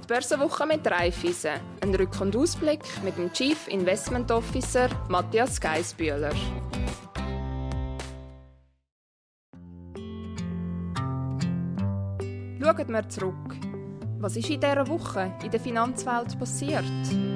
Die Börsenwoche mit Raiffeisen. Ein Rück- und Ausblick mit dem Chief Investment Officer Matthias Geissbühler. Schauen wir zurück. Was ist in dieser Woche in der Finanzwelt passiert?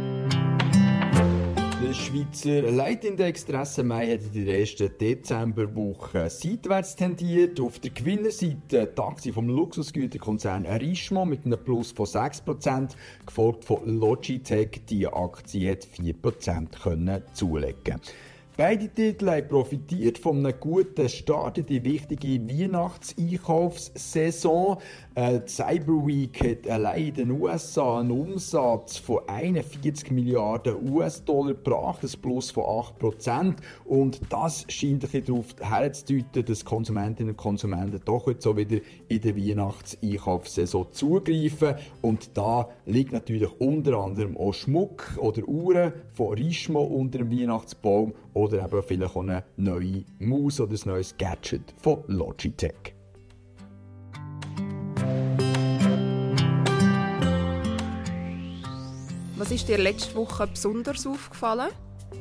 Der Schweizer Leitindex Mai hat in der ersten Dezemberwoche seitwärts tendiert. Auf der Gewinnerseite die Aktie vom Luxusgüterkonzern Richemont mit einem Plus von 6%, gefolgt von Logitech. Die Aktie hat 4% zulegen. Beide Titel haben profitiert von einem guten Start in die wichtige Weihnachtseinkaufssaison. Die Cyber Week hat allein in den USA einen Umsatz von 41 Milliarden US-Dollar gebracht, ein Plus von 8%. Und das scheint ein bisschen darauf herzudeuten, dass Konsumentinnen und Konsumenten doch jetzt so wieder in der Weihnachtseinkaufssaison zugreifen. Und da liegt natürlich unter anderem auch Schmuck oder Uhren von Richemont unter dem Weihnachtsbaum oder eben vielleicht auch eine neue Maus oder ein neues Gadget von Logitech. Was ist dir letzte Woche besonders aufgefallen?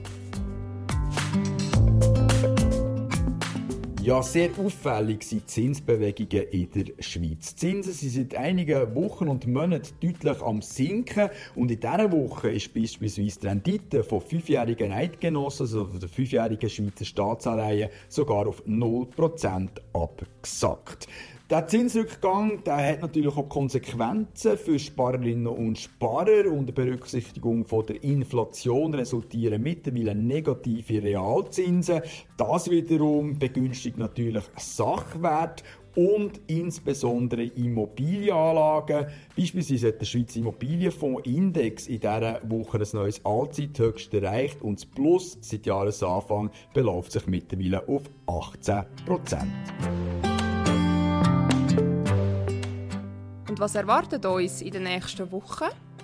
Ja, sehr auffällig sind die Zinsbewegungen in der Schweiz. Die Zinsen sind seit einigen Wochen und Monaten deutlich am Sinken. Und in dieser Woche ist beispielsweise die Rendite von 5-jährigen Eidgenossen, also von der 5-jährigen Schweizer Staatsanleihen, sogar auf 0% abgesackt. Der Zinsrückgang hat natürlich auch Konsequenzen für Sparerinnen und Sparer. Unter Berücksichtigung von der Inflation resultieren mittlerweile negative Realzinsen. Das wiederum begünstigt natürlich Sachwerte und insbesondere Immobilienanlagen. Beispielsweise hat der Schweizer Immobilienfondsindex in dieser Woche ein neues Allzeithöchst erreicht und das Plus seit Jahresanfang beläuft sich mittlerweile auf 18%. Und was erwartet uns in den nächsten Wochen?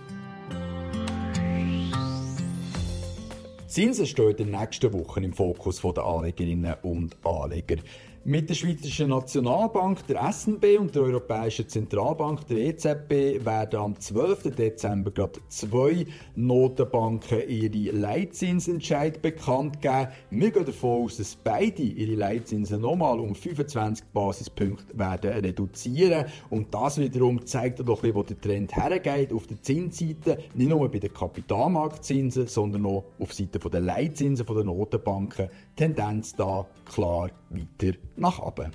Zinsen stehen in den nächsten Wochen im Fokus der Anlegerinnen und Anleger. Mit der Schweizerischen Nationalbank, der SNB und der Europäischen Zentralbank, der EZB, werden am 12. Dezember gerade 2 Notenbanken ihre Leitzinsentscheid bekannt geben. Wir gehen davon aus, dass beide ihre Leitzinsen nochmal um 25 Basispunkte werden reduzieren. Und das wiederum zeigt doch ein bisschen, wo der Trend hergeht auf der Zinsseite, nicht nur bei den Kapitalmarktzinsen, sondern auch auf Seite der Leitzinsen der Notenbanken. Tendenz da klar weiter nach oben.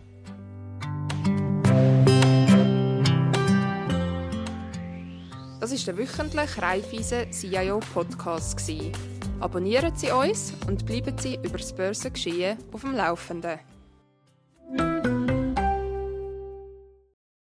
Das war der wöchentliche Raiffeisen CIO Podcast. Abonnieren Sie uns und bleiben Sie über das Börsengeschehen auf dem Laufenden.